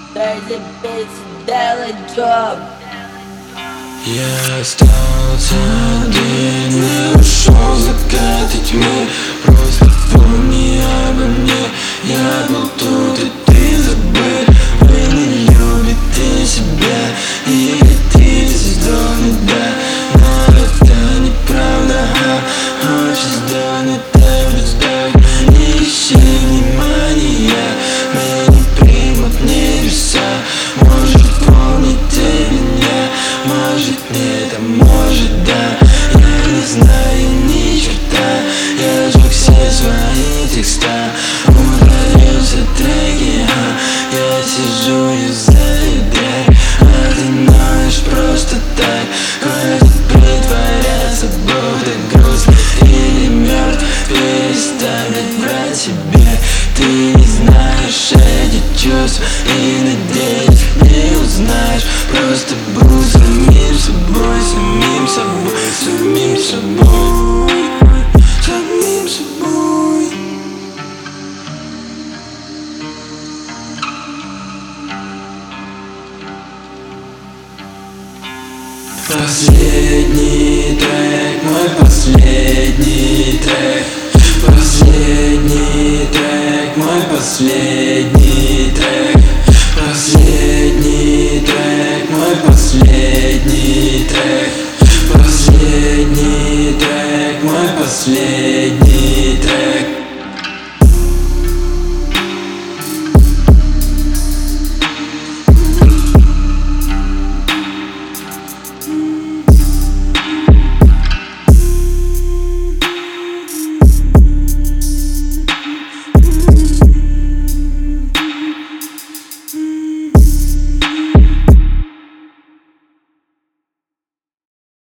Дай запеть, сделать джоб. Я остался один и ушел в закаты тьмы. Просто помни обо мне. Я был тут и ты забыл. Вы не любите себя и хотите сдохнуть, да. Но это неправда, очень сделано так жестоко. Не ищи внимания, меня не примут небеса. Может помните меня, может нет, а может да. Я не знаю ни черта, я сжег все свои текста. Удалил все треки, я сижу и заедряю. А ты ноешь просто так, хватит притворяться, будто грустно или мертв. Перестань врать себе, ты не знаешь эти чувства и надеюсь не узнаешь. Просто будь самим собой, самим собой, самим собой, самим собой. Последний трек, мой последний трек. Последний трек, мой последний.